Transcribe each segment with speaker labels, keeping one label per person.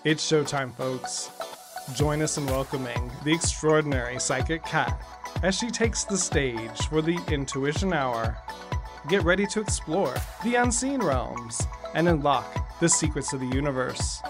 Speaker 1: It's showtime, folks. Join us in welcoming the extraordinary Psychic Kat as she takes the stage for the Intuition Hour. Get ready to explore the unseen realms and unlock the secrets of the universe.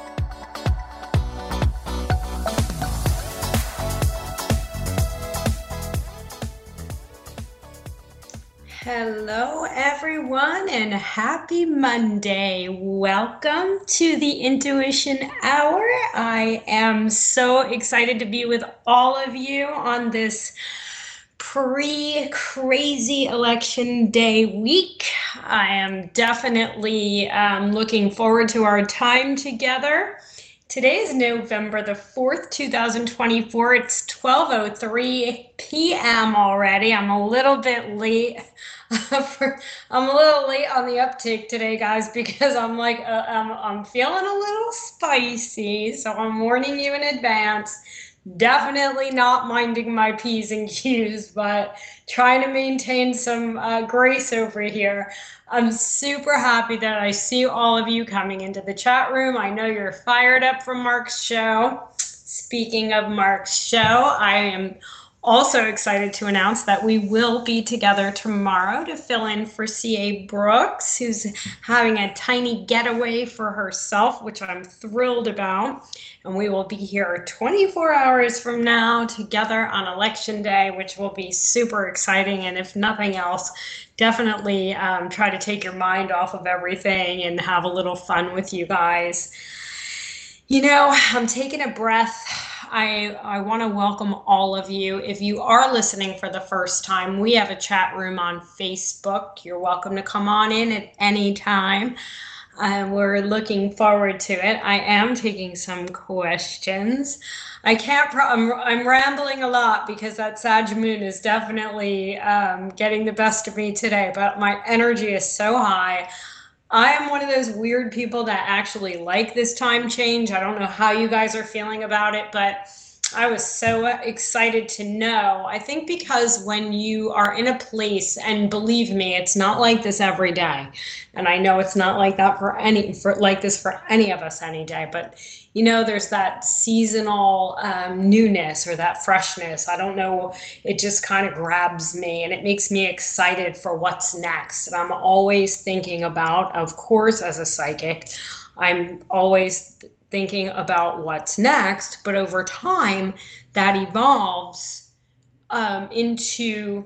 Speaker 2: Hello, everyone, and happy Monday. Welcome to the Intuition Hour. I am so excited to be with all of you on this pre-crazy election day week. I am definitely looking forward to our time together. Today is November the 4th, 2024. It's 12:03 p.m. already. I'm a little bit late. I'm a little late on the uptake today, guys, because I'm feeling a little spicy. So I'm warning you in advance. Definitely not minding my P's and Q's, but trying to maintain some grace over here. I'm super happy that I see all of you coming into the chat room. I know you're fired up from Mark's show. Speaking of Mark's show, I am also excited to announce that we will be together tomorrow to fill in for C.A. Brooks, who's having a tiny getaway for herself, which I'm thrilled about. And we will be here 24 hours from now together on Election Day, which will be super exciting. And if nothing else, definitely try to take your mind off of everything and have a little fun with you guys. You know, I'm taking a breath. I want to welcome all of you. If you are listening for the first time, we have a chat room on Facebook. You're welcome to come on in at any time. We're looking forward to it. I am taking some questions. I'm rambling a lot because that Sag Moon is definitely getting the best of me today, but my energy is so high. I am one of those weird people that actually like this time change. I don't know how you guys are feeling about it, but I was so excited to know. I think because when you are in a place, and believe me, it's not like this every day. And I know it's not like that for any of us any day, but you know, there's that seasonal newness or that freshness. I don't know. It just kind of grabs me and it makes me excited for what's next. And I'm always thinking about, of course, as a psychic, I'm always thinking about what's next. But over time, that evolves into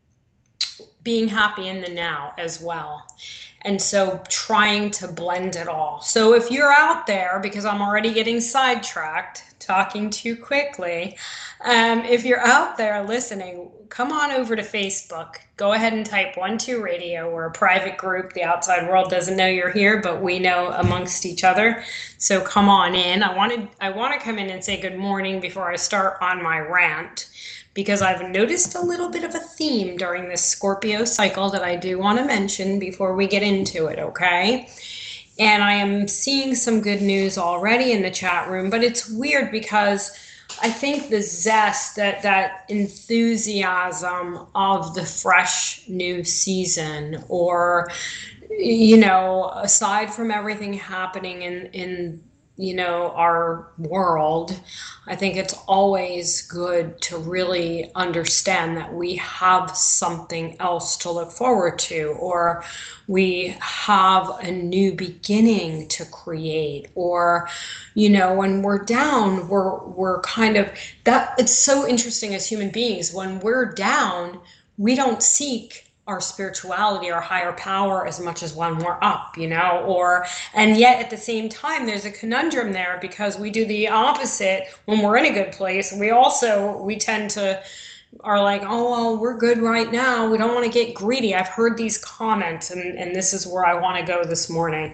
Speaker 2: being happy in the now as well. And so trying to blend it all. So if you're out there, because I'm already getting sidetracked, talking too quickly, if you're out there listening, come on over to Facebook. Go ahead and type 12 Radio. We're a private group. The outside world doesn't know you're here, but we know amongst each other. So come on in. I want to come in and say good morning before I start on my rant, because I've noticed a little bit of a theme during this Scorpio cycle that I do want to mention before we get into it, okay? And I am seeing some good news already in the chat room, but it's weird because I think the zest, that enthusiasm of the fresh new season, or, you know, aside from everything happening in you know, our world, I think it's always good to really understand that we have something else to look forward to, or we have a new beginning to create, or, you know, when we're down, we're kind of that. It's so interesting as human beings. When we're down, we don't seek our spirituality or higher power as much as when we're up, you know, and yet at the same time, there's a conundrum there because we do the opposite when we're in a good place. We tend to are like, oh, well, we're good right now. We don't want to get greedy. I've heard these comments, and this is where I want to go this morning.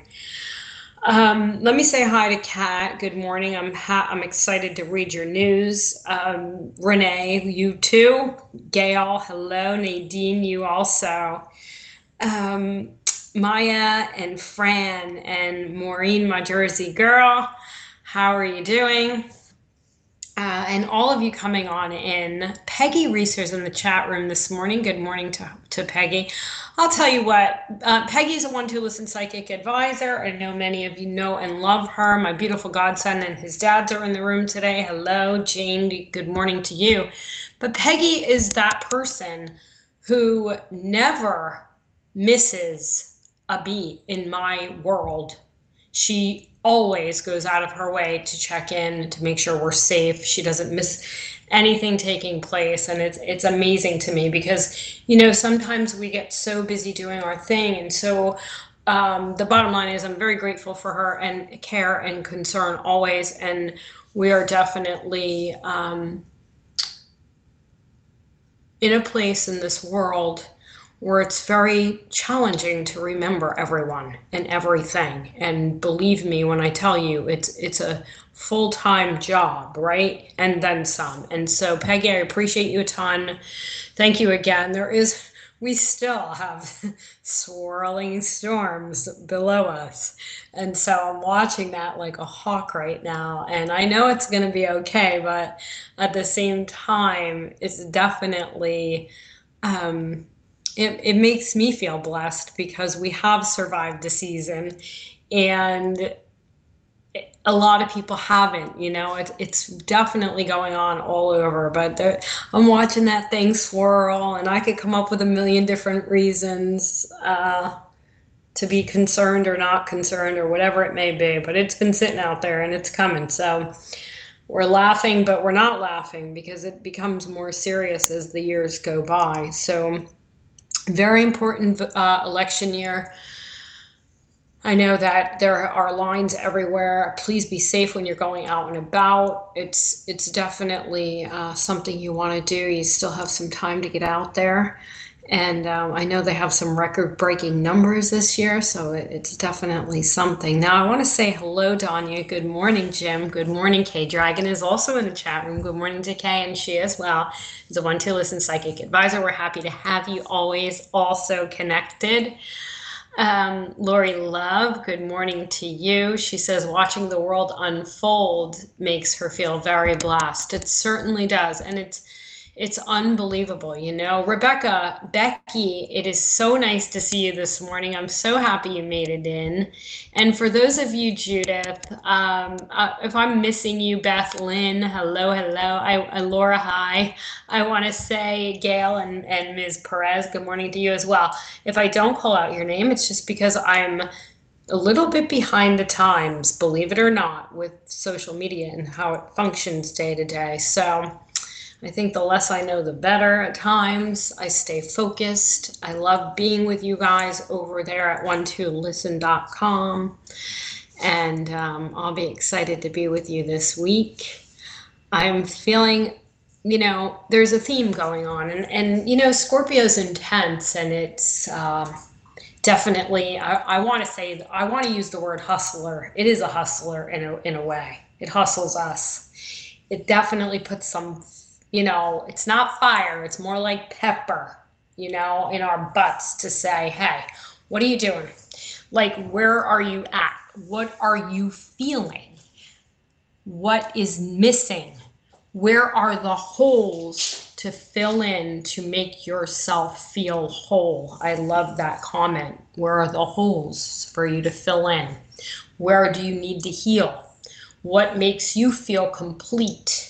Speaker 2: Let me say hi to Kat. Good morning. I'm excited to read your news. Renee, you too. Gail, hello. Nadine, you also. Maya and Fran and Maureen, my Jersey girl. How are you doing? and all of you coming on in. Peggy Reeser's in the chat room this morning. Good morning to Peggy. I'll tell you what, Peggy's a One to Listen psychic advisor. I know many of you know and love her. My beautiful godson and his dads are in the room today. Hello, Jane. Good morning to you. But Peggy is that person who never misses a beat in my world. She always goes out of her way to check in to make sure we're safe. She doesn't miss anything taking place, and it's amazing to me because sometimes we get so busy doing our thing, and so the bottom line is I'm very grateful for her and care and concern always, and we are definitely in a place in this world where it's very challenging to remember everyone and everything. And believe me when I tell you, it's a full-time job, right? And then some. And so, Peggy, I appreciate you a ton. Thank you again. We still have swirling storms below us. And so I'm watching that like a hawk right now. And I know it's going to be okay, but at the same time, it's definitely, it makes me feel blessed because we have survived the season, and a lot of people haven't. It's definitely going on all over, but I'm watching that thing swirl, and I could come up with a million different reasons to be concerned or not concerned or whatever it may be, but it's been sitting out there and it's coming. So we're laughing, but we're not laughing because it becomes more serious as the years go by. So very important election year. I know that there are lines everywhere. Please be safe when you're going out and about. It's definitely something you want to do. You still have some time to get out there. And I know they have some record-breaking numbers this year, so it's definitely something. Now, I want to say hello, Danya. Good morning, Jim. Good morning, Kay. Dragon is also in the chat room. Good morning to Kay, and she as well is a One to Listen psychic advisor. We're happy to have you always also connected. Lori Love, good morning to you. She says watching the world unfold makes her feel very blessed. It certainly does, and it's unbelievable. Rebecca, Becky, it is so nice to see you this morning. I'm so happy you made it in. And for those of you, Judith, if I'm missing you, Beth Lynn, hello. Laura, hi. I want to say Gail and Ms. Perez, good morning to you as well. If I don't call out your name, it's just because I'm a little bit behind the times, believe it or not, with social media and how it functions day to day. So I think the less I know, the better at times. I stay focused. I love being with you guys over there at one2listen.com. And I'll be excited to be with you this week. I'm feeling, there's a theme going on. And Scorpio's intense, and it's definitely, I want to use the word hustler. It is a hustler in a way. It hustles us. It definitely puts some, it's not fire, it's more like pepper, in our butts to say, hey, what are you doing? Like, where are you at? What are you feeling? What is missing? Where are the holes to fill in to make yourself feel whole? I love that comment. Where are the holes for you to fill in? Where do you need to heal? What makes you feel complete?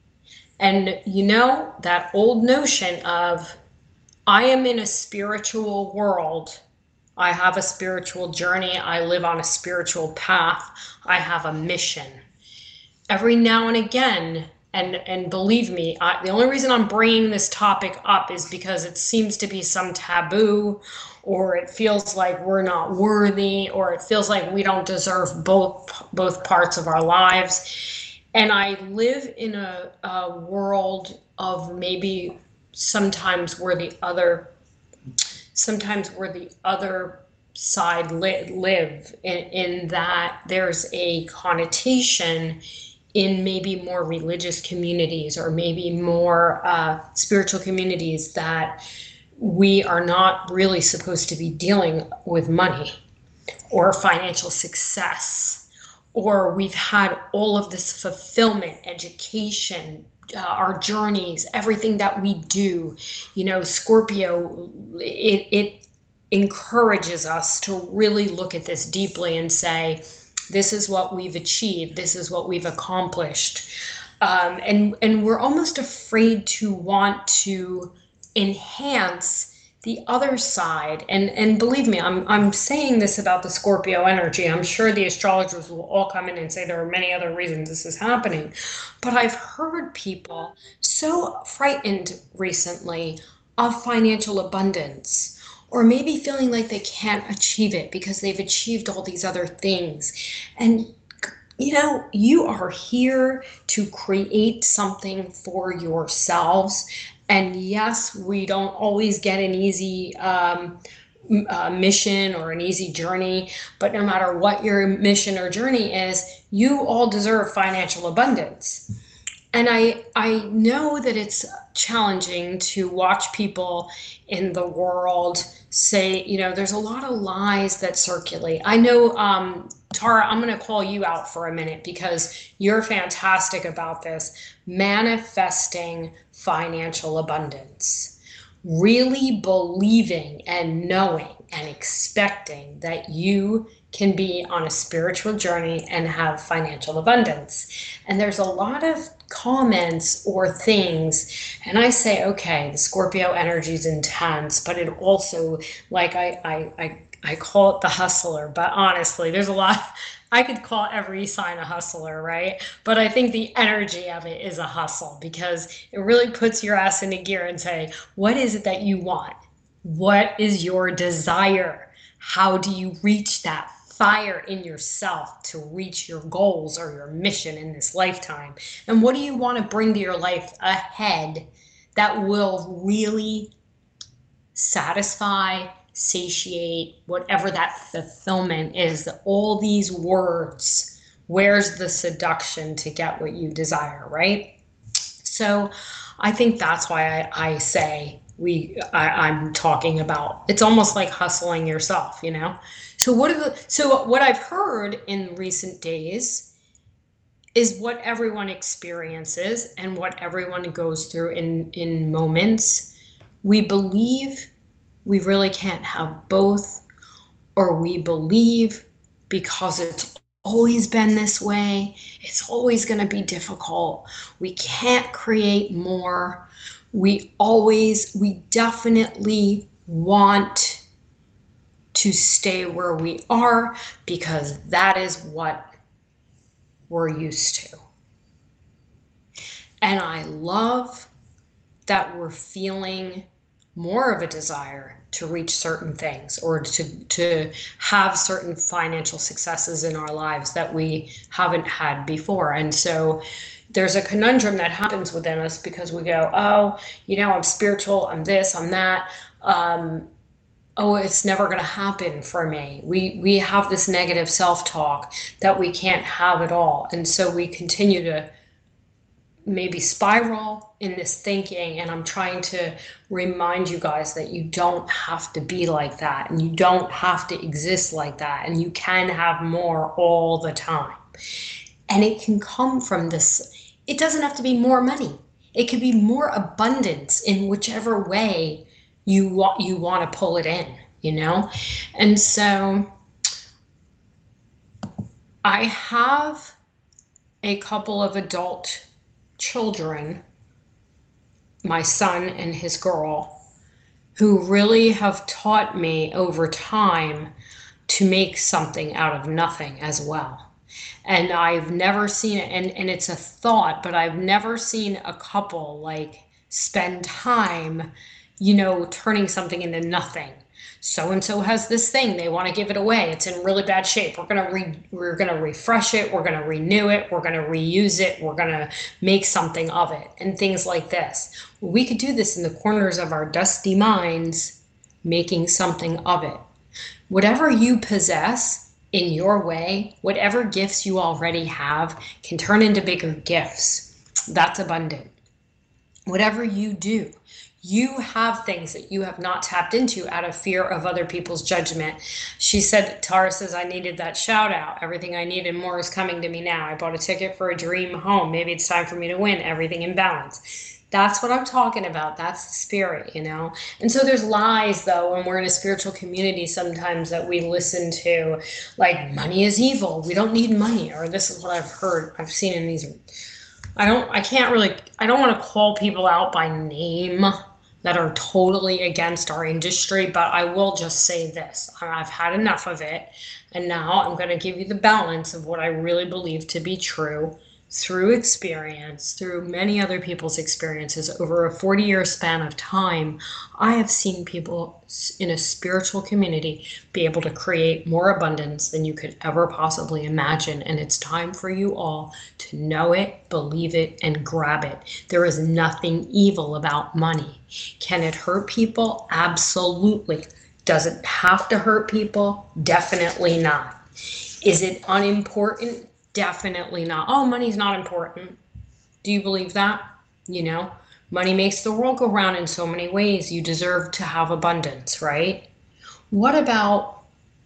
Speaker 2: And that old notion of, I am in a spiritual world. I have a spiritual journey. I live on a spiritual path. I have a mission. Every now and again, and believe me, the only reason I'm bringing this topic up is because it seems to be some taboo, or it feels like we're not worthy, or it feels like we don't deserve both parts of our lives. And I live in a world of maybe sometimes we're the other side live in that there's a connotation in maybe more religious communities or maybe more spiritual communities that we are not really supposed to be dealing with money or financial success or we've had all of this fulfillment, education, our journeys, everything that we do. Scorpio, it encourages us to really look at this deeply and say, this is what we've achieved, this is what we've accomplished. And we're almost afraid to want to enhance the other side. And believe me, I'm saying this about the Scorpio energy. I'm sure the astrologers will all come in and say there are many other reasons this is happening. But I've heard people so frightened recently of financial abundance, or maybe feeling like they can't achieve it because they've achieved all these other things. And you are here to create something for yourselves. And yes, we don't always get an easy mission or an easy journey, but no matter what your mission or journey is, you all deserve financial abundance. And I know that it's challenging to watch people in the world say, there's a lot of lies that circulate. I know, Tara, I'm going to call you out for a minute because you're fantastic about this. Manifesting financial abundance. Really believing and knowing and expecting that you can be on a spiritual journey and have financial abundance. And there's a lot of comments or things, and I say, okay, the Scorpio energy is intense, but it also, like I call it the hustler, but honestly, there's a lot. I could call every sign a hustler, right? But I think the energy of it is a hustle because it really puts your ass into gear and say, what is it that you want? What is your desire? How do you reach that fire in yourself to reach your goals or your mission in this lifetime? And what do you want to bring to your life ahead that will really satisfy, satiate, whatever that fulfillment is? All these words, where's the seduction to get what you desire, right? So I think that's why I say I'm talking about, it's almost like hustling yourself, So what I've heard in recent days is what everyone experiences and what everyone goes through in moments. We believe we really can't have both, or we believe because it's always been this way, it's always going to be difficult. We can't create more. We definitely want to stay where we are because that is what we're used to. And I love that we're feeling more of a desire to reach certain things or to have certain financial successes in our lives that we haven't had before. And so there's a conundrum that happens within us because we go, oh, I'm spiritual, I'm this, I'm that. Oh, it's never going to happen for me. We have this negative self-talk that we can't have it all. And so we continue to maybe spiral in this thinking, and I'm trying to remind you guys that you don't have to be like that, and you don't have to exist like that, and you can have more all the time. And it can come from this. It doesn't have to be more money. It could be more abundance in whichever way you want to pull it in, And so I have a couple of adult children, my son and his girl, who really have taught me over time to make something out of nothing as well. And I've never seen it, and it's a thought, but I've never seen a couple like spend time, turning something into nothing. So-and-so has this thing, they want to give it away. It's in really bad shape. We're going to refresh it. We're going to renew it. We're going to reuse it. We're going to make something of it and things like this. We could do this in the corners of our dusty minds, making something of it. Whatever you possess in your way, whatever gifts you already have can turn into bigger gifts. That's abundant. Whatever you do, You have things that you have not tapped into out of fear of other people's judgment. She said, Tara says, I needed that shout out. Everything I need and more is coming to me now. I bought a ticket for a dream home. Maybe it's time for me to win. Everything in balance. That's what I'm talking about. That's the spirit, you know? And so there's lies, though, when we're in a spiritual community sometimes that we listen to, like, money is evil. We don't need money. Or this is what I've heard, I've seen in these. I don't want to call people out by name that are totally against our industry, but I will just say this. I've had enough of it. And now I'm going to give you the balance of what I really believe to be true through experience, through many other people's experiences over a 40-year span of time. I have seen people in a spiritual community be able to create more abundance than you could ever possibly imagine. And it's time for you all to know it, believe it, and grab it. There is nothing evil about money. Can it hurt people? Absolutely. Does it have to hurt people? Definitely not. Is it unimportant? Definitely not. Oh, money's not important. Do you believe that? You know, money makes the world go round in so many ways. You deserve to have abundance, right? What about,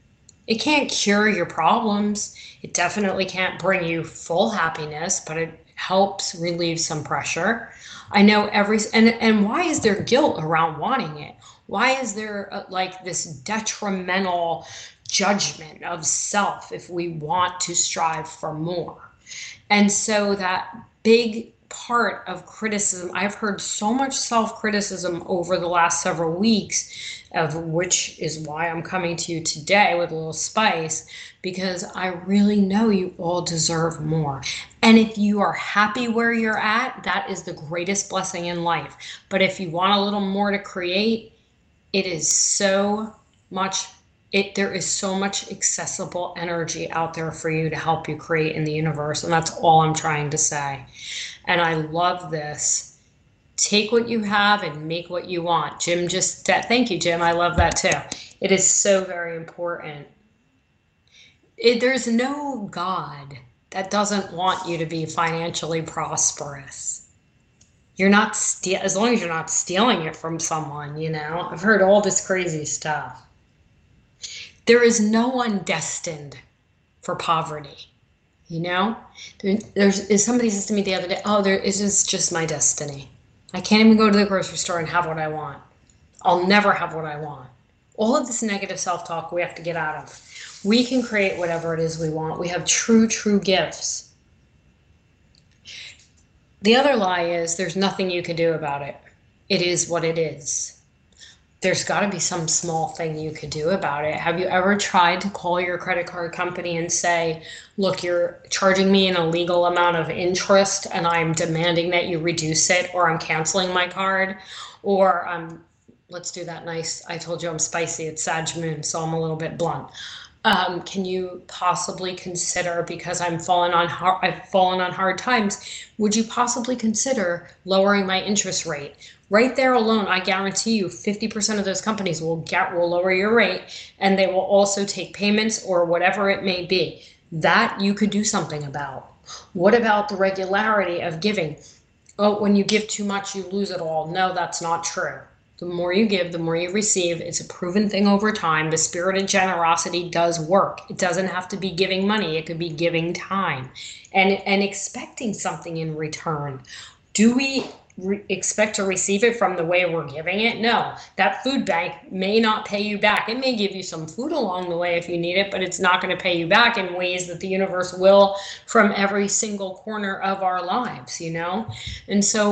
Speaker 2: it can't cure your problems. It definitely can't bring you full happiness, but it helps relieve some pressure. I know and why is there guilt around wanting it? Why is there like this detrimental judgment of self if we want to strive for more? And so that big part of criticism, I've heard so much self-criticism over the last several weeks, of which is why I'm coming to you today with a little spice, because I really know you all deserve more. And if you are happy where you're at, that is the greatest blessing in life. But if you want a little more to create, it is so much there is so much accessible energy out there for you to help you create in the universe. And that's all I'm trying to say. And I love this. Take what you have and make what you want. Jim thank you, Jim. I love that too. It is so very important. There's no God that doesn't want you to be financially prosperous. You're not as long as you're not stealing it from someone, you know. I've heard all this crazy stuff. There is no one destined for poverty, you know? Somebody says to me the other day, oh, this is just my destiny. I can't even go to the grocery store and have what I want. I'll never have what I want. All of this negative self-talk we have to get out of. We can create whatever it is we want. We have true gifts. The other lie is there's nothing you can do about it. It is what it is. There's got to be some small thing you could do about it. Have you ever tried to call your credit card company and say, look, you're charging me an illegal amount of interest and I'm demanding that you reduce it, or I'm canceling my card, or let's do that nice, I told you I'm spicy, it's Sag Moon, so I'm a little bit blunt. Can you possibly consider, because I've fallen on hard times, would you possibly consider lowering my interest rate? Right there alone, I guarantee you 50% of those companies will lower your rate, and they will also take payments or whatever it may be. That you could do something about. What about the regularity of giving? Oh, when you give too much, you lose it all. No, that's not true. The more you give, the more you receive. It's a proven thing over time. The spirit of generosity does work. It doesn't have to be giving money. It could be giving time and expecting something in return. Do we expect to receive it from the way we're giving it? No. That food bank may not pay you back. It may give you some food along the way if you need it, but it's not going to pay you back in ways that the universe will from every single corner of our lives, you know? And so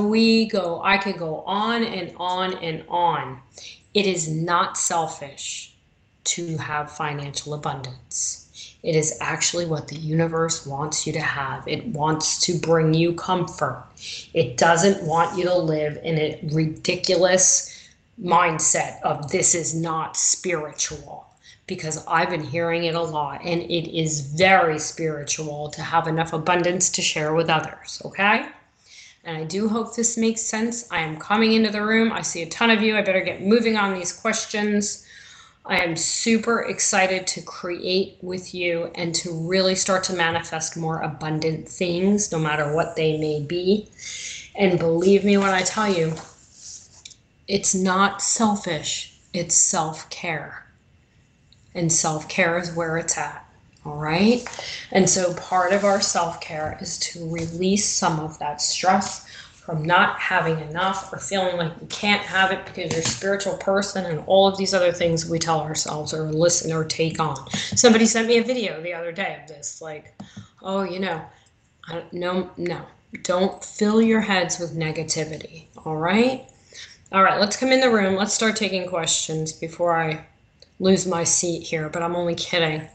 Speaker 2: I could go on and on and on. It is not selfish to have financial abundance. It is actually what the universe wants you to have. It wants to bring you comfort. It doesn't want you to live in a ridiculous mindset of this is not spiritual, because I've been hearing it a lot, and it is very spiritual to have enough abundance to share with others, okay? And I do hope this makes sense. I am coming into the room. I see a ton of you. I better get moving on these questions. I am super excited to create with you and to really start to manifest more abundant things, no matter what they may be. And believe me when I tell you, It's not selfish, it's self-care. And self-care is where it's at. All right. And so part of our self-care is to release some of that stress from not having enough or feeling like you can't have it because you're a spiritual person and all of these other things we tell ourselves or listen or take on. Somebody sent me a video the other day of this, like, oh, no, don't fill your heads with negativity. All right. All right, let's come in the room. Let's start taking questions before I lose my seat here, but I'm only kidding.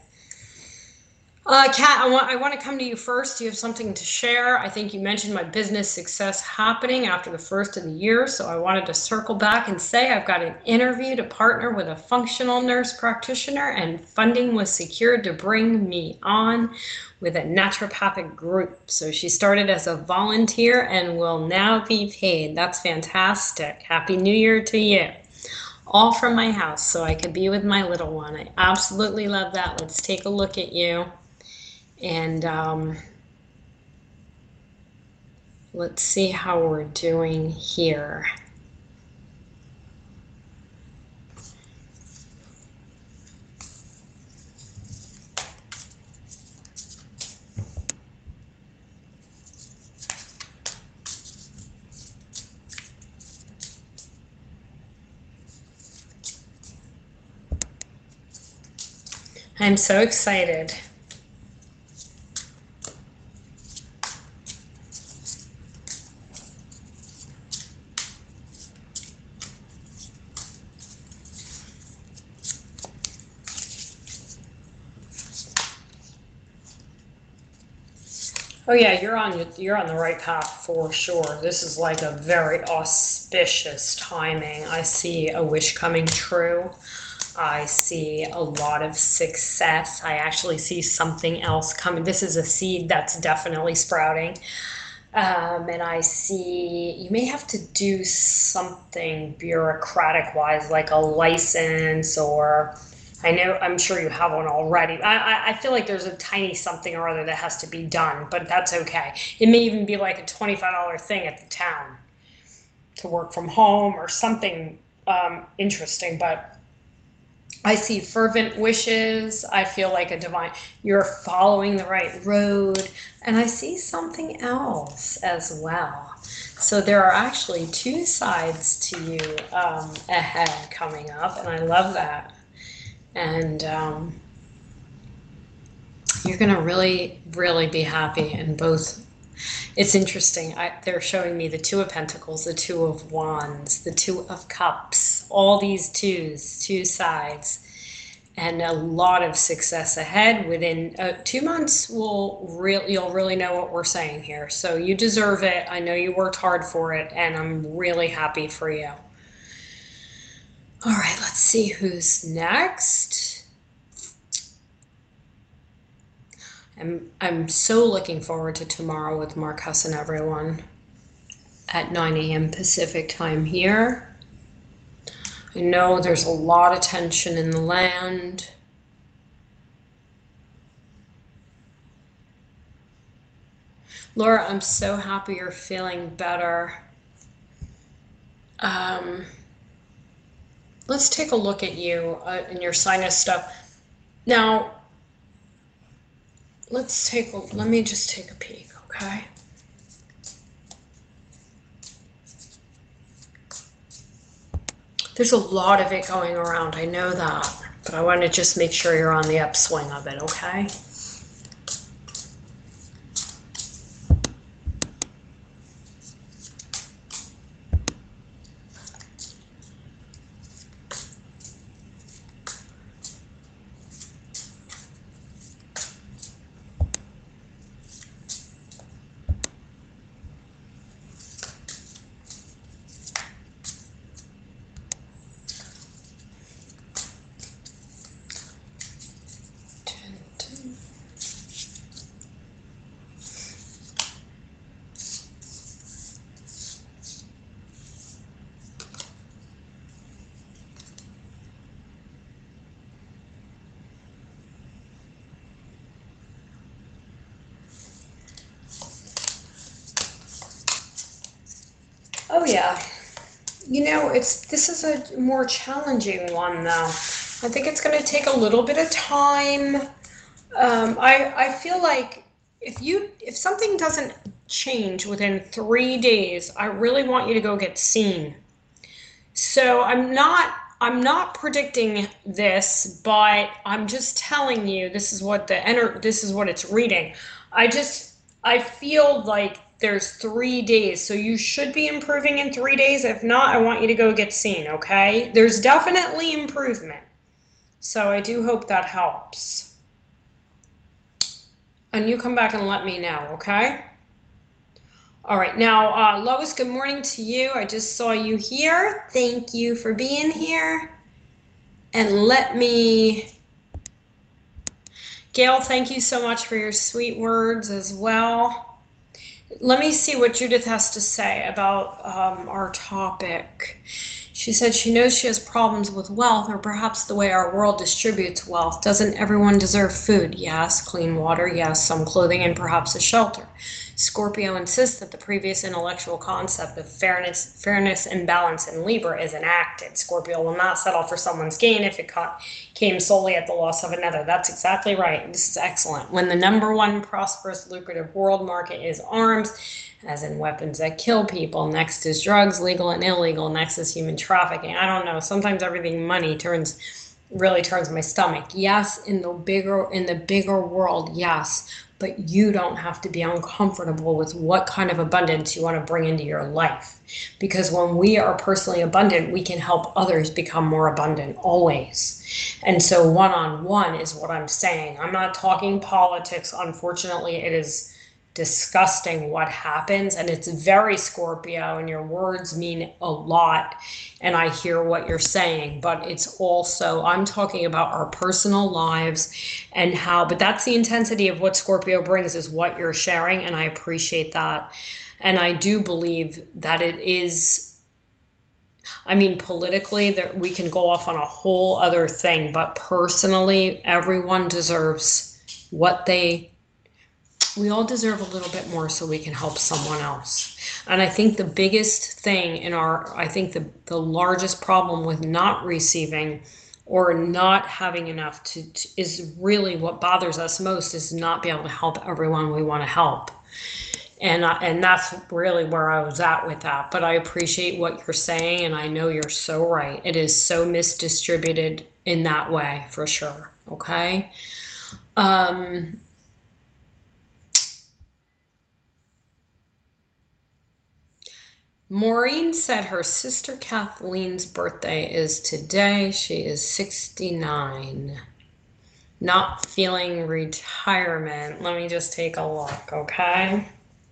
Speaker 2: Kat, I want to come to you first. Do you have something to share? I think you mentioned my business success happening after the first of the year, so I wanted to circle back and say I've got an interview to partner with a functional nurse practitioner, and funding was secured to bring me on with a naturopathic group. So she started as a volunteer and will now be paid. That's fantastic. Happy New Year to you. All from my house so I could be with my little one. I absolutely love that. Let's take a look at you. And let's see how we're doing here. I'm so excited. Oh yeah, you're on the right path for sure. This is like a very auspicious timing. I see a wish coming true. I see a lot of success. I actually see something else coming. This is a seed that's definitely sprouting. And I see you may have to do something bureaucratic wise, like a license, or I'm sure you have one already. I feel like there's a tiny something or other that has to be done, but that's okay. It may even be like a $25 thing at the town to work from home or something interesting, but I see fervent wishes. I feel like you're following the right road. And I see something else as well. So there are actually two sides to you ahead coming up. And I love that. And you're going to really, really be happy in both. It's interesting. They're showing me the Two of Pentacles, the Two of Wands, the Two of Cups, all these two sides, and a lot of success ahead. Within 2 months, you'll really know what we're saying here. So you deserve it. I know you worked hard for it, and I'm really happy for you. All right, let's see who's next. I'm so looking forward to tomorrow with Marcus and everyone at 9 a.m. Pacific time here. I know there's a lot of tension in the land. Laura, I'm so happy you're feeling better. Let's take a look at you and your sinus stuff. Now, let me just take a peek, okay? There's a lot of it going around, I know that, but I want to just make sure you're on the upswing of it, okay? Oh yeah, This is a more challenging one though. I think it's going to take a little bit of time. I feel like if something doesn't change within 3 days, I really want you to go get seen. So I'm not predicting this, but I'm just telling you this is what this is what it's reading. I feel like there's 3 days, so you should be improving in 3 days. If not, I want you to go get seen, okay? There's definitely improvement. So I do hope that helps. And you come back and let me know, okay? All right, now, Lois, good morning to you. I just saw you here. Thank you for being here. And Gail, thank you so much for your sweet words as well. Let me see what Judith has to say about our topic. She said she knows she has problems with wealth, or perhaps the way our world distributes wealth. Doesn't everyone deserve food? Yes. Clean water? Yes. Some clothing and perhaps a shelter. Scorpio insists that the previous intellectual concept of fairness and balance in Libra is enacted. Scorpio will not settle for someone's gain if it came solely at the loss of another. That's exactly right. This is excellent. When the number one prosperous, lucrative world market is arms, as in weapons that kill people, next is drugs, legal and illegal, next is human trafficking. I don't know. Sometimes everything money really turns my stomach. Yes, in the bigger world, yes. But you don't have to be uncomfortable with what kind of abundance you want to bring into your life. Because when we are personally abundant, we can help others become more abundant always. And so one-on-one is what I'm saying. I'm not talking politics. Unfortunately, it is disgusting what happens, and it's very Scorpio, and your words mean a lot, and I hear what you're saying, but it's also, I'm talking about our personal lives and but that's the intensity of what Scorpio brings, is what you're sharing, and I appreciate that. And I do believe that it is, politically, that we can go off on a whole other thing, but personally, everyone deserves we all deserve a little bit more so we can help someone else. And I think the biggest thing the largest problem with not receiving or not having enough is really what bothers us most, is not be able to help everyone we want to help. And that's really where I was at with that. But I appreciate what you're saying, and I know you're so right. It is so misdistributed in that way, for sure. Okay. Maureen said her sister Kathleen's birthday is today. She is 69. Not feeling retirement. Let me just take a look, okay?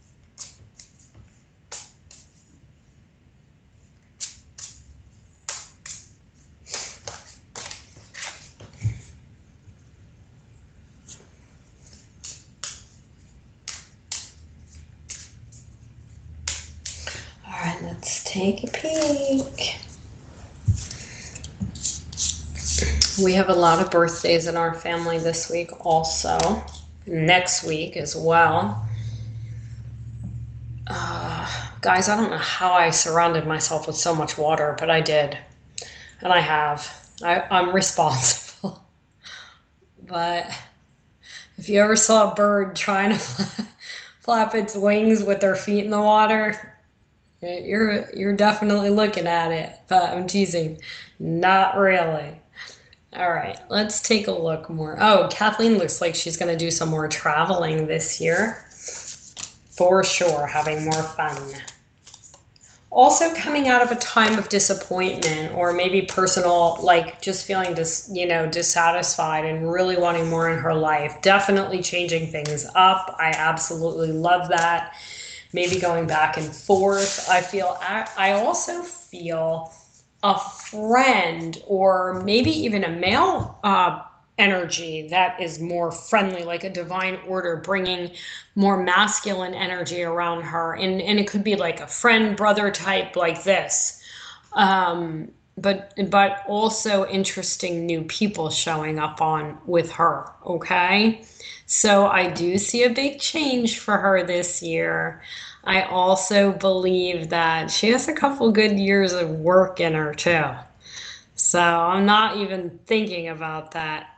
Speaker 2: All right, let's take a peek. We have a lot of birthdays in our family this week also. Next week as well. Guys, I don't know how I surrounded myself with so much water, but I did. And I have. I'm responsible. But if you ever saw a bird trying to flap its wings with their feet in the water, you're definitely looking at it. But I'm teasing. Not really. All right, let's take a look more. Oh, Kathleen looks like she's going to do some more traveling this year. For sure, having more fun. Also coming out of a time of disappointment, or maybe personal, like just feeling dissatisfied and really wanting more in her life. Definitely changing things up. I absolutely love that. Maybe going back and forth. I also feel a friend, or maybe even a male energy that is more friendly, like a divine order, bringing more masculine energy around her. And it could be like a friend, brother type like this. But also interesting new people showing up with her. Okay. So I do see a big change for her this year. I also believe that she has a couple good years of work in her too. So I'm not even thinking about that.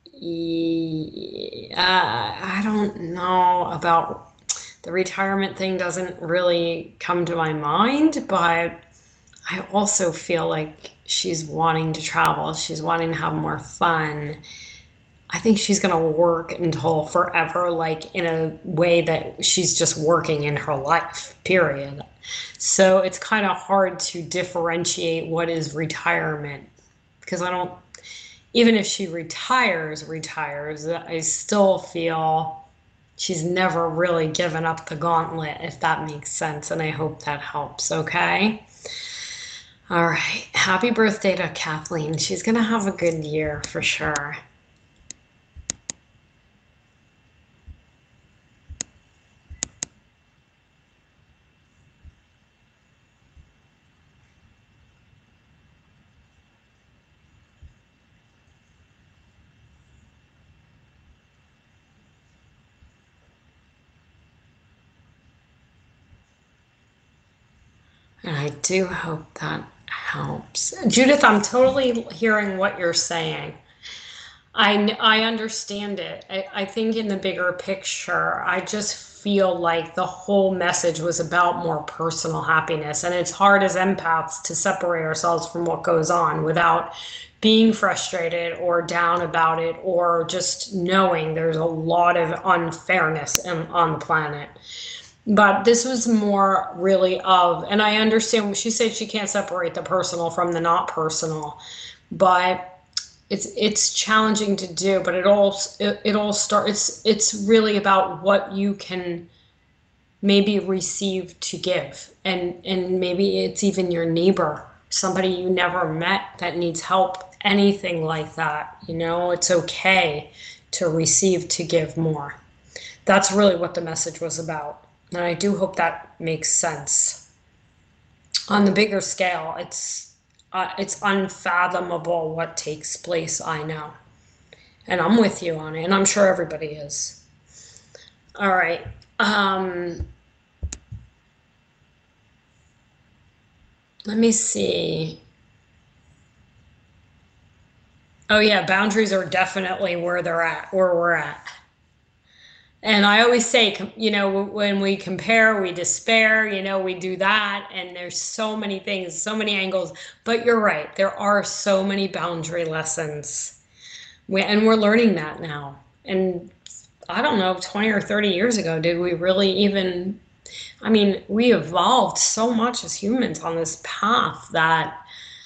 Speaker 2: I don't know about the retirement thing, doesn't really come to my mind, but I also feel like she's wanting to travel. She's wanting to have more fun. I think she's going to work until forever, like in a way that she's just working in her life, period. So it's kind of hard to differentiate what is retirement because I don't, even if she retires, I still feel she's never really given up the gauntlet, if that makes sense. And I hope that helps. Okay. All right. Happy birthday to Kathleen. She's going to have a good year for sure. And I do hope that helps. Judith, I'm totally hearing what you're saying. I understand it. I think in the bigger picture, I just feel like the whole message was about more personal happiness. And it's hard as empaths to separate ourselves from what goes on without being frustrated or down about it or just knowing there's a lot of unfairness on the planet. But this was more really of, and I understand what she said, she can't separate the personal from the not personal, but it's challenging to do. But it all starts. It's really about what you can maybe receive to give, and maybe it's even your neighbor, somebody you never met that needs help, anything like that. It's okay to receive to give more. That's really what the message was about. And I do hope that makes sense. On the bigger scale, it's unfathomable what takes place, I know. And I'm with you on it, and I'm sure everybody is. All right. Let me see. Oh yeah, boundaries are definitely where we're at. And I always say, when we compare, we despair, we do that. And there's so many things, so many angles. But you're right. There are so many boundary lessons. And we're learning that now. And I don't know, 20 or 30 years ago, did we really even, we evolved so much as humans on this path that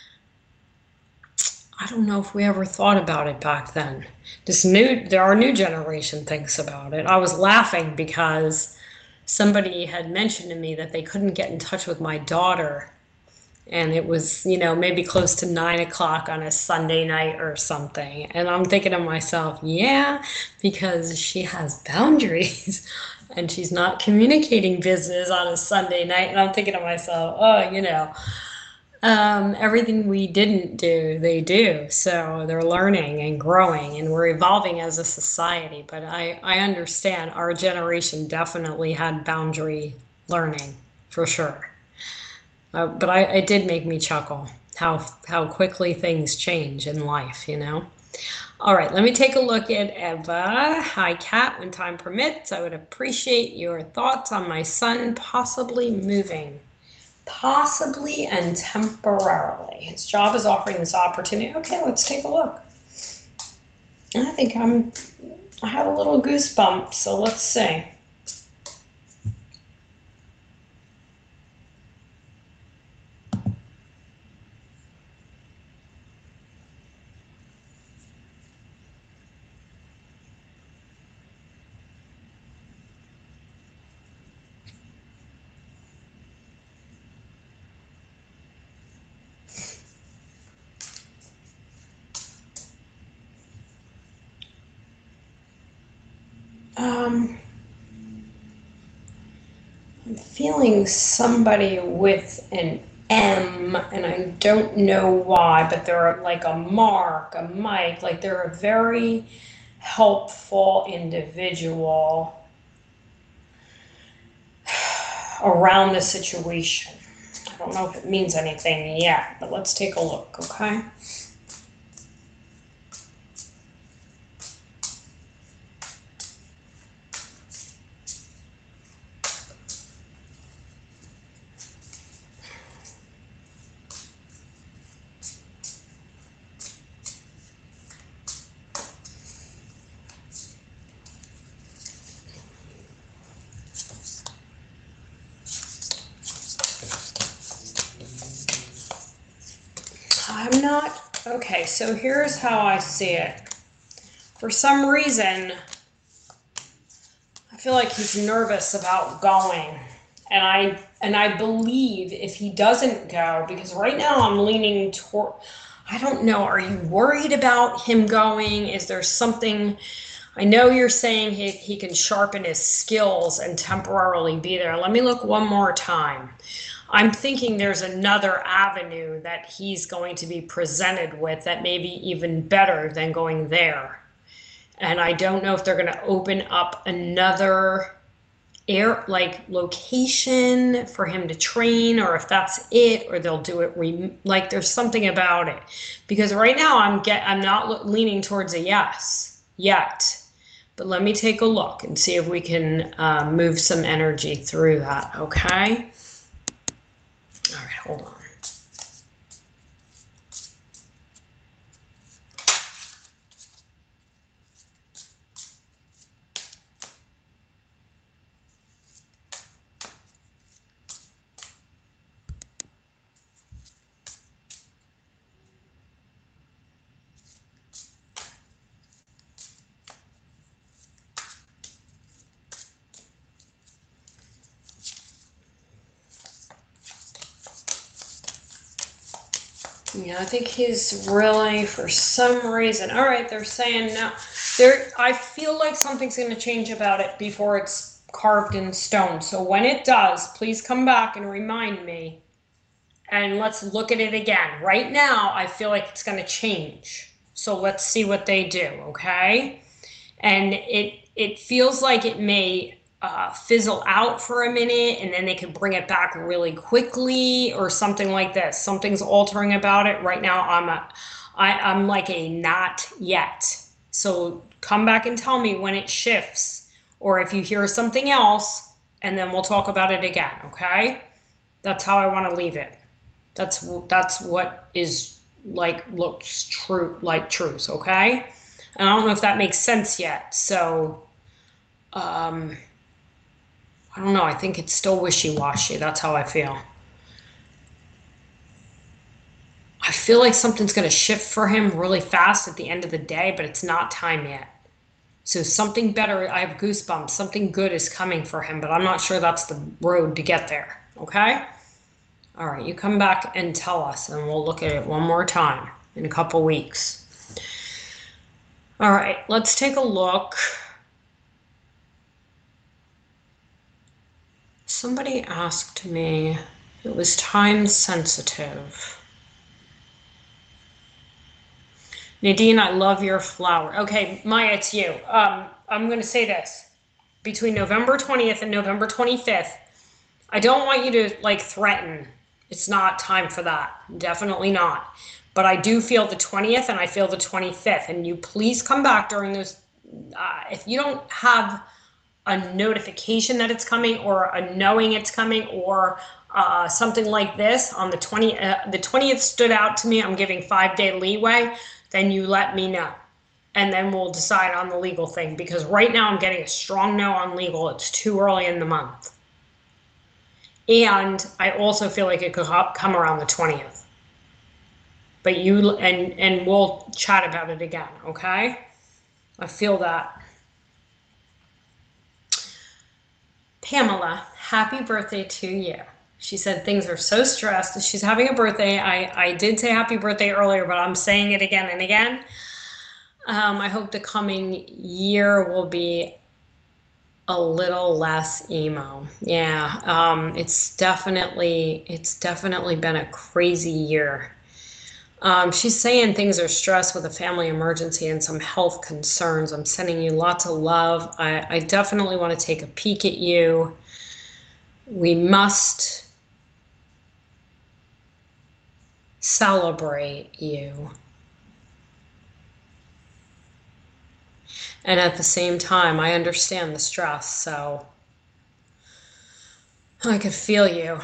Speaker 2: I don't know if we ever thought about it back then. Our new generation thinks about it. I was laughing because somebody had mentioned to me that they couldn't get in touch with my daughter. And it was, maybe close to 9 o'clock on a Sunday night or something. And I'm thinking to myself, yeah, because she has boundaries and she's not communicating business on a Sunday night. And I'm thinking to myself, oh, everything we didn't do, they do. So they're learning and growing and we're evolving as a society. But I understand our generation definitely had boundary learning for sure. But it did make me chuckle how quickly things change in life, All right, let me take a look at Eva. Hi, Kat. When time permits, I would appreciate your thoughts on my son possibly moving. Possibly and temporarily. His job is offering this opportunity. Okay, let's take a look. I think I have a little goosebump, so let's see. I'm feeling somebody with an M, and I don't know why, but they're like a Mark, a Mike, like they're a very helpful individual. around the situation. I don't know if it means anything yet, but let's take a look, okay? I'm not, okay, so here's how I see it. For some reason, I feel like he's nervous about going. And I believe if he doesn't go, because right now I'm leaning toward, I don't know, are you worried about him going? Is there something, I know you're saying he can sharpen his skills and temporarily be there. Let me look one more time. I'm thinking there's another avenue that he's going to be presented with that may be even better than going there. And I don't know if they're going to open up another location for him to train, or if that's it, or they'll do it like there's something about it. Because right now I'm not leaning towards a yes yet. But let me take a look and see if we can move some energy through that, okay? All right, hold on. Yeah, I think he's really, for some reason, all right, they're saying no. I feel like something's going to change about it before it's carved in stone. So when it does, please come back and remind me, and let's look at it again. Right now, I feel like it's going to change. So let's see what they do, okay? And it feels like it may fizzle out for a minute, and then they could bring it back really quickly or something like this. Something's altering about it. Right now, I'm like a not yet. So come back and tell me when it shifts, or if you hear something else, and then we'll talk about it again, okay? That's how I want to leave it. That's what is looks true, like truth, okay? And I don't know if that makes sense yet. So, I don't know. I think it's still wishy-washy. That's how I feel. I feel like something's going to shift for him really fast at the end of the day, but it's not time yet. So something better, I have goosebumps. Something good is coming for him, but I'm not sure that's the road to get there. Okay? All right, you come back and tell us, and we'll look at it one more time in a couple weeks. All right, let's take a look. Somebody asked me, it was time sensitive. Nadine, I love your flower. Okay, Maya, it's you. I'm going to say this. Between November 20th and November 25th, I don't want you to threaten. It's not time for that. Definitely not. But I do feel the 20th and I feel the 25th. And you please come back during those. If you don't have a notification that it's coming, or a knowing it's coming, or something like this on the 20th, the 20th stood out to me. I'm giving 5-day leeway. Then you let me know. And then we'll decide on the legal thing. Because right now I'm getting a strong no on legal. It's too early in the month. And I also feel like it could come around the 20th. But you, and we'll chat about it again, okay? I feel that. Pamela, happy birthday to you. She said things are so stressed. She's having a birthday. I did say happy birthday earlier, but I'm saying it again and again. I hope the coming year will be a little less emo. Yeah, it's definitely been a crazy year. She's saying things are stressed with a family emergency and some health concerns. I'm sending you lots of love. I definitely want to take a peek at you. We must celebrate you. And at the same time, I understand the stress, so I could feel you.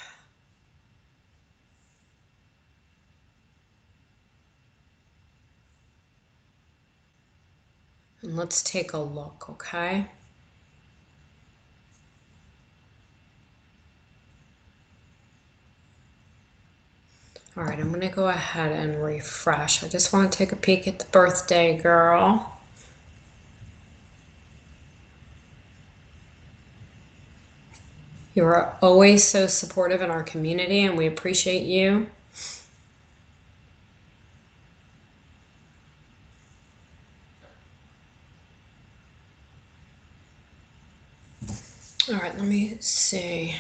Speaker 2: And let's take a look, okay? All right, I'm going to go ahead and refresh. I just want to take a peek at the birthday girl. You are always so supportive in our community, and we appreciate you. All right, let me see.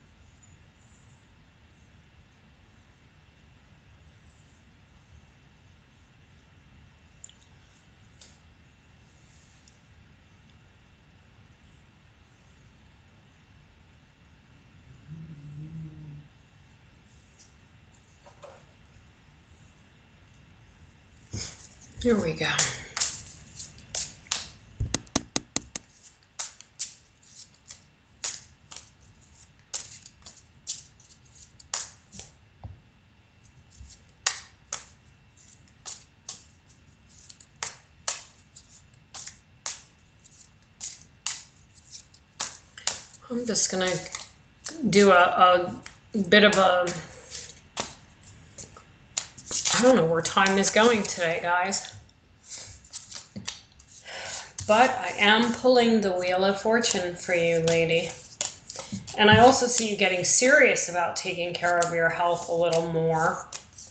Speaker 2: Here we go. I'm just going to do a bit of a, I don't know where time is going today, guys. But I am pulling the Wheel of Fortune for you, lady. And I also see you getting serious about taking care of your health a little more.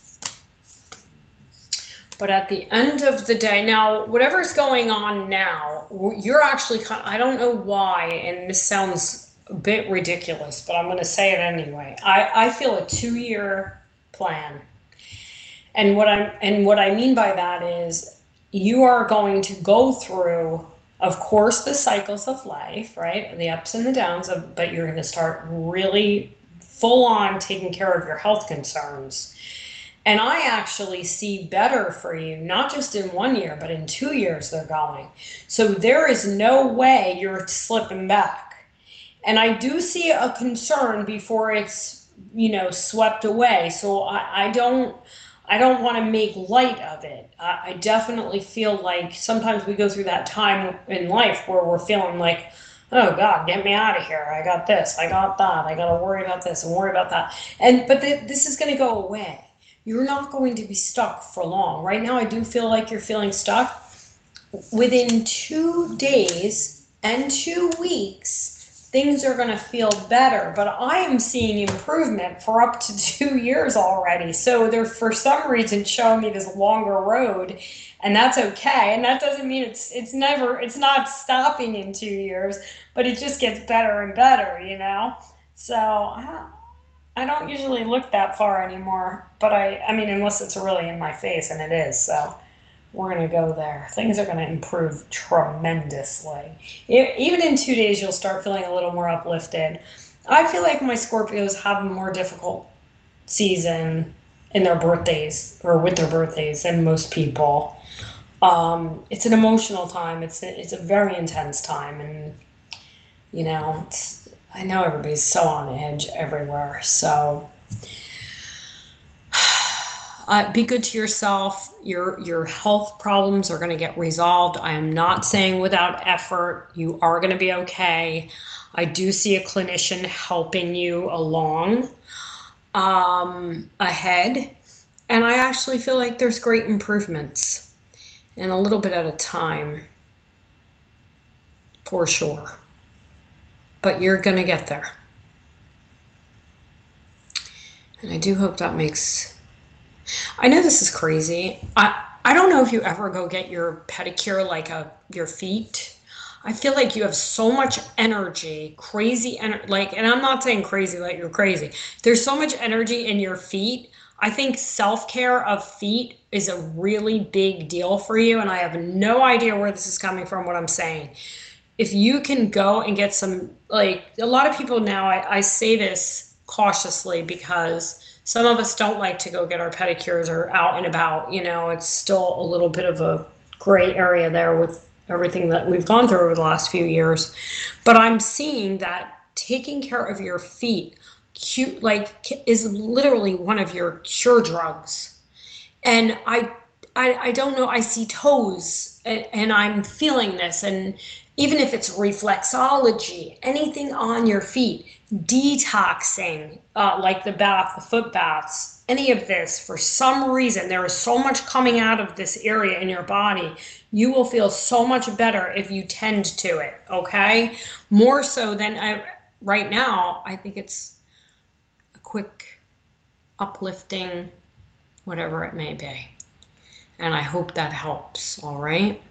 Speaker 2: But at the end of the day, now, whatever's going on now, you're actually, I don't know why, and this sounds a bit ridiculous, but I'm going to say it anyway. I feel a 2-year plan. And what I mean by that is you are going to go through, of course, the cycles of life, right? The ups and the downs, but you're going to start really full on taking care of your health concerns. And I actually see better for you, not just in 1 year, but in 2 years they're going. So there is no way you're slipping back. And I do see a concern before it's, swept away. So I don't want to make light of it. I definitely feel like sometimes we go through that time in life where we're feeling like, oh God, get me out of here. I got this, I got that. I got to worry about this and worry about that. But this is going to go away. You're not going to be stuck for long. Right now, I do feel like you're feeling stuck. Within 2 days and 2 weeks, things are going to feel better. But I am seeing improvement for up to 2 years already. So they're, for some reason, showing me this longer road, and that's okay. And that doesn't mean it's not stopping in 2 years, but it just gets better and better, So I don't usually look that far anymore, but I mean, unless it's really in my face, and it is, so we're going to go there. Things are going to improve tremendously. Even in 2 days, you'll start feeling a little more uplifted. I feel like my Scorpios have a more difficult season in their birthdays, or with their birthdays, than most people. It's an emotional time. It's a very intense time, and, I know everybody's so on edge everywhere, so be good to yourself. Your health problems are going to get resolved. I am not saying without effort. You are going to be okay. I do see a clinician helping you along ahead, and I actually feel like there's great improvements, and a little bit at a time, for sure. But you're going to get there. And I do hope that makes... I know this is crazy. I don't know if you ever go get your pedicure, like your feet. I feel like you have so much energy, crazy energy. And I'm not saying crazy like you're crazy. There's so much energy in your feet. I think self-care of feet is a really big deal for you. And I have no idea where this is coming from, what I'm saying. if you can go and get some, like a lot of people now, I say this cautiously because some of us don't like to go get our pedicures or out and about, it's still a little bit of a gray area there with everything that we've gone through over the last few years. But I'm seeing that taking care of your feet is literally one of your cure drugs. And I don't know, I see toes and I'm feeling this. And even if it's reflexology, anything on your feet, detoxing, like the bath, the foot baths, any of this, for some reason, there is so much coming out of this area in your body. You will feel so much better if you tend to it, okay? More so than right now, I think it's a quick uplifting, whatever it may be. And I hope that helps, all right?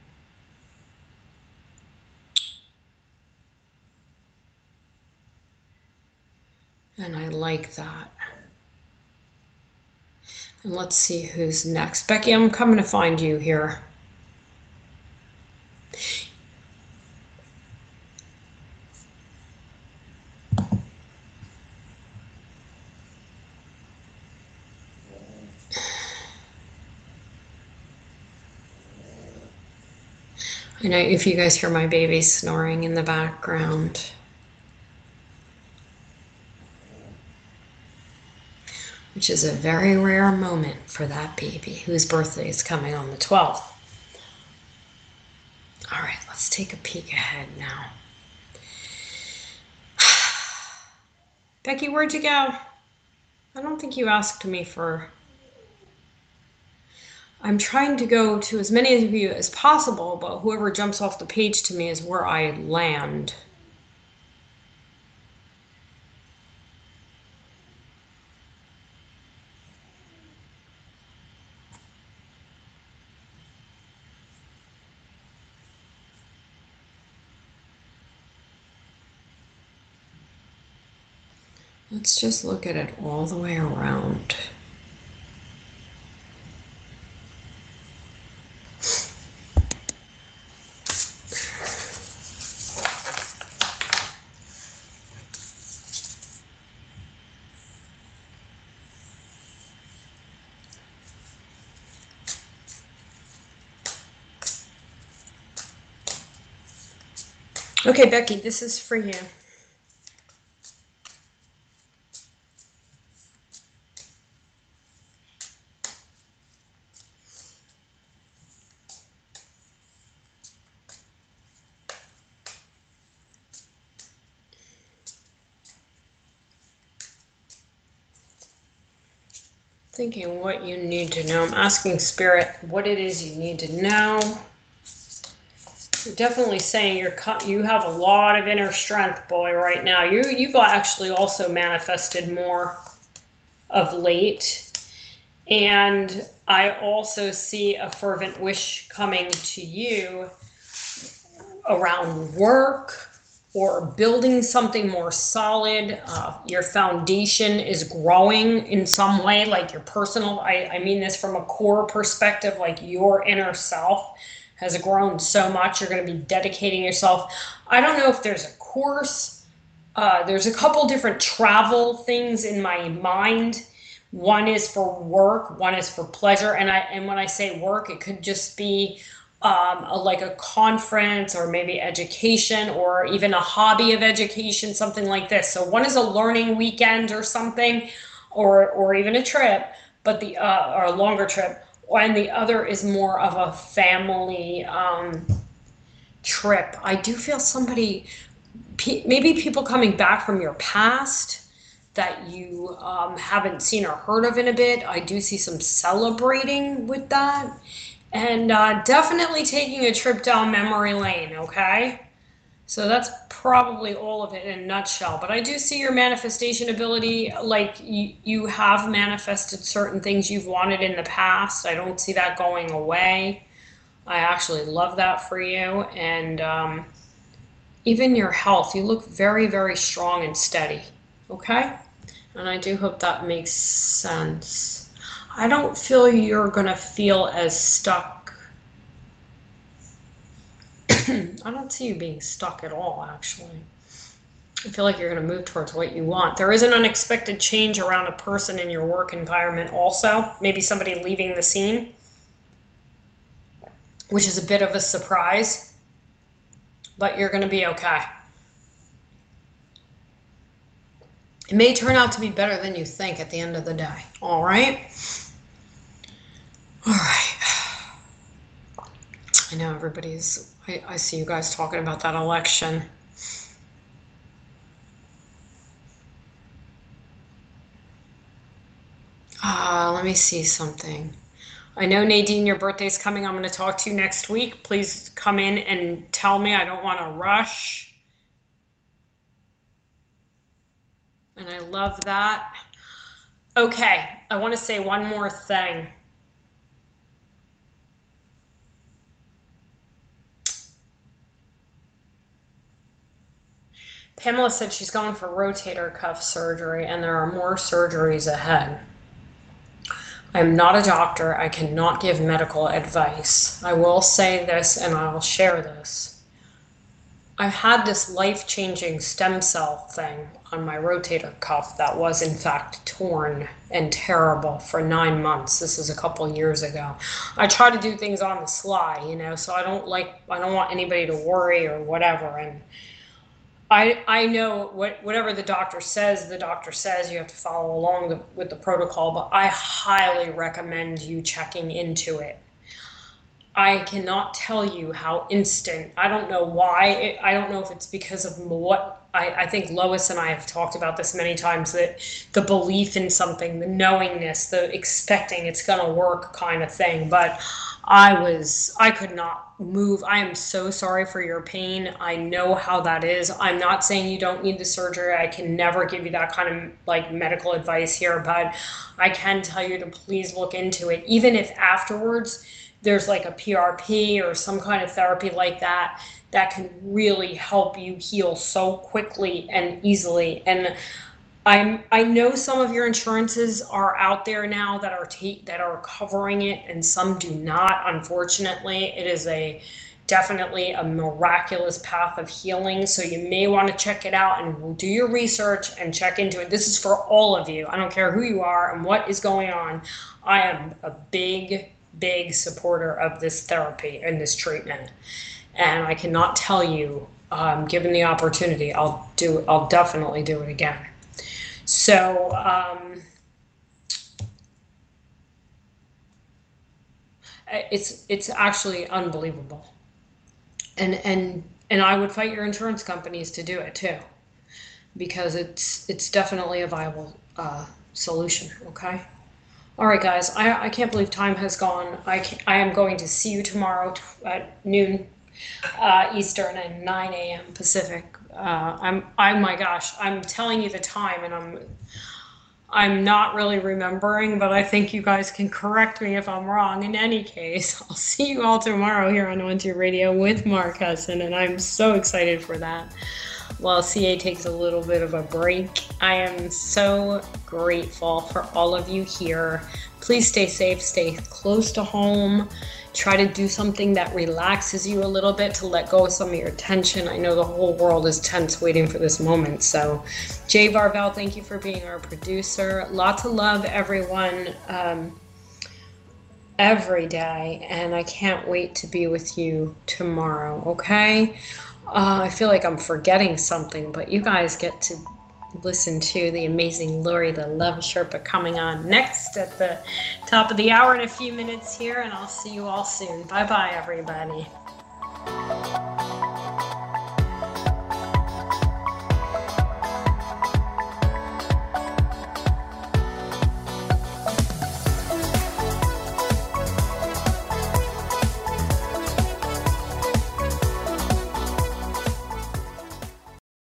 Speaker 2: And I like that. And let's see who's next. Becky, I'm coming to find you here. I know if you guys hear my baby snoring in the background. Which is a very rare moment for that baby whose birthday is coming on the 12th. All right, let's take a peek ahead now. Becky, where'd you go? I don't think you asked me for... I'm trying to go to as many of you as possible, but whoever jumps off the page to me is where I land. Let's just look at it all the way around. Okay, Becky, this is for you. Thinking what you need to know. I'm asking Spirit what it is you need to know. You're definitely saying you have a lot of inner strength, boy, right now. You've actually also manifested more of late. And I also see a fervent wish coming to you around work or building something more solid. Your foundation is growing in some way, like your personal, I mean this from a core perspective, like your inner self has grown so much. You're going to be dedicating yourself. I don't know if there's a course. There's a couple different travel things in my mind. One is for work, one is for pleasure. And when I say work, it could just be like a conference or maybe education or even a hobby of education, something like this. So one is a learning weekend or something, or even a trip, but or a longer trip. And the other is more of a family trip. I do feel maybe people coming back from your past that you haven't seen or heard of in a bit. I do see some celebrating with that. And definitely taking a trip down memory lane, okay? So that's probably all of it in a nutshell. But I do see your manifestation ability, like you have manifested certain things you've wanted in the past. I don't see that going away. I actually love that for you. And even your health, you look very, very strong and steady, okay? And I do hope that makes sense. I don't feel you're going to feel as stuck I don't see you being stuck at all, actually. I feel like you're going to move towards what you want. There is an unexpected change around a person in your work environment also. Maybe somebody leaving the scene, which is a bit of a surprise, but you're going to be okay. It may turn out to be better than you think at the end of the day. All right? All right. I know everybody's, I see you guys talking about that election. Let me see something. I know, Nadine, your birthday's coming. I'm going to talk to you next week. Please come in and tell me. I don't want to rush. And I love that. Okay, I want to say one more thing. Pamela said she's going for rotator cuff surgery, and there are more surgeries ahead. I'm not a doctor. I cannot give medical advice. I will say this, and I'll share this. I've had this life-changing stem cell thing on my rotator cuff that was in fact torn and terrible for 9 months. This is a couple years ago. I try to do things on the sly, you know, so I don't want anybody to worry or whatever. And I know whatever the doctor says, you have to follow along with the protocol, but I highly recommend you checking into it. I cannot tell you how instant, I don't know why, I don't know if it's because of what, I think Lois and I have talked about this many times, that the belief in something, the knowingness, the expecting it's going to work kind of thing, but I could not move. I am so sorry for your pain. I know how that is. I'm not saying you don't need the surgery. I can never give you that kind of like medical advice here, but I can tell you to please look into it. Even if afterwards there's like a PRP or some kind of therapy like that, that can really help you heal so quickly and easily. And I know some of your insurances are out there now that are covering it, and some do not. Unfortunately, it is definitely a miraculous path of healing. So you may want to check it out and do your research and check into it. This is for all of you. I don't care who you are and what is going on. I am a big supporter of this therapy and this treatment, and I cannot tell you, given the opportunity, I'll definitely do it again. So, it's actually unbelievable. And I would fight your insurance companies to do it too, because it's definitely a viable solution. Okay. All right, guys. I can't believe time has gone. I am going to see you tomorrow at noon Eastern and 9 a.m. Pacific. My gosh, I'm telling you the time, and I'm not really remembering, but I think you guys can correct me if I'm wrong. In any case, I'll see you all tomorrow here on On2 Radio with Mark Hudson, and I'm so excited for that. While CA takes a little bit of a break, I am so grateful for all of you here. Please stay safe, stay close to home. Try to do something that relaxes you a little bit to let go of some of your tension. I know the whole world is tense waiting for this moment. So Jay Varvel, thank you for being our producer. Lots of love, everyone, every day. And I can't wait to be with you tomorrow, okay? I feel like I'm forgetting something, but you guys get to listen to the amazing Lori, the Love Sherpa, coming on next at the top of the hour in a few minutes here, and I'll see you all soon. Bye-bye, everybody.